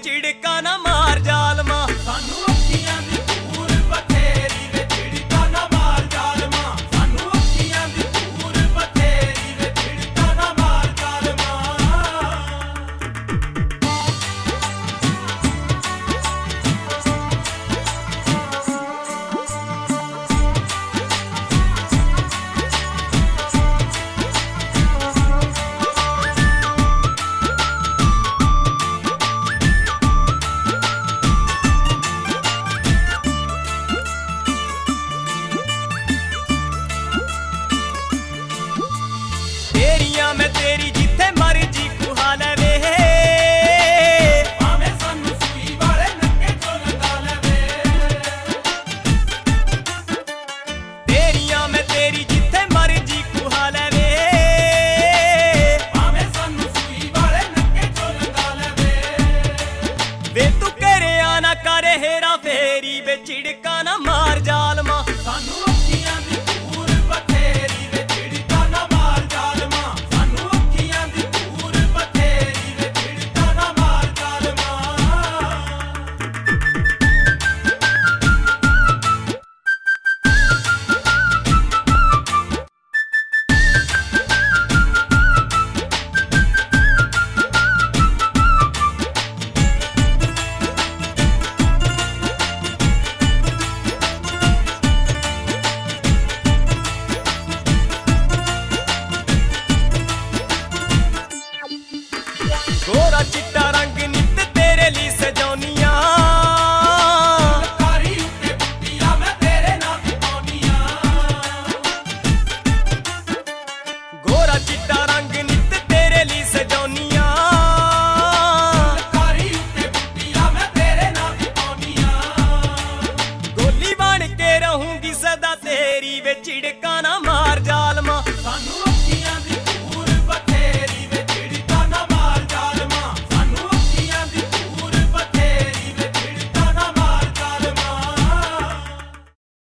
ਝਿੜਕਾਂ ਨਾ ਮਾਰ ਜ਼ਾਲਮਾ। ਸਾਨੂੰ ਅੱਖੀਆਂ ਦੀ ਧੂੜ ਬਥੇਰੀ ਵੇ ਝਿੜਕਾਂ ਨਾ ਮਾਰ ਜ਼ਾਲਮਾ। ਸਾਨੂੰ ਅੱਖੀਆਂ ਦੀ ਧੂੜ ਬਥੇਰੀ ਵੇ ਝਿੜਕਾਂ ਨਾ ਮਾਰ ਜ਼ਾਲਮਾ। ਤੇਰੀਆਂ ਮੈਂ ਤੇਰੀ ਜਿੱਥੇ ਮਰਜੀ ਕੁਹਾ ਲਵੇ। ਭਾਵੇਂ ਸਾਨੂੰ ਸੂਈ ਵਾਲੇ ਨੱਕੇ ਚੋਂ ਲੰਘਾ ਲਵੇ। ਤੇਰੀਆਂ ਮੈਂ ਤੇਰੀ ਜਿੱਥੇ ਮਰਜੀ ਕੁਹਾ ਲਵੇ। ਭਾਵੇਂ ਸਾਨੂੰ ਸੂਈ ਵਾਲੇ ਨੱਕੇ ਚੋਂ ਲੰਘਾ ਲਵੇ। ਵੇ ਤੂੰ ਘਰਿਆ ਨਾ ਕਰ ਹੇਰਾ ਫੇਰੀ ਵੇ ਝਿੜਕਾਂ ਨਾ ਮਾਰ ਜ਼ਾਲਮਾ। ਸਾਨੂੰ ਅੱਖੀਆਂ ਦੀ ਧੂੜ ਬਥੇਰੀ ਵੇ ਝਿੜਕਾਂ ਨਾ ਮਾਰ ਜ਼ਾਲਮਾ। ਸਾਨੂੰ ਅੱਖੀਆਂ ਦੀ ਧੂੜ ਬਥੇਰੀ ਵੇ ਝਿੜਕਾਂ ਨਾ ਮਾਰ ਜ਼ਾਲਮਾ। ਗੋਰਾ ਚਿੱਟਾ ਰੰਗ ਨਿੱਤ ਤੇਰੇ ਲਈ ਸਜਾਉਨੀਆਂ। ਕਾਰੀ ਉੱਤੇ ਬੁੱਟੀਆਂ ਮੈਂ ਤੇਰੇ ਨਾਲ ਵੀ ਪਾਉਣੀਆਂ। ਗੋਰਾ ਚਿੱਟਾ ਰੰਗ ਨਿੱਤ ਤੇਰੇ ਲਈ ਸਜਾਉਨੀਆਂ। ਕਾਰੀ ਉੱਤੇ ਬੁੱਟੀਆਂ ਮੈਂ ਤੇਰੇ ਨਾਲ ਵੀ ਪਾਉਣੀਆਂ। ਗੋਲੀ ਬਣ ਕੇ ਰਹੂੰਗੀ ਸਦਾ ਤੇਰੀ ਵੇ ਝਿੜਕਾਂ ਨਾ ਮਾਰ ਜਾ।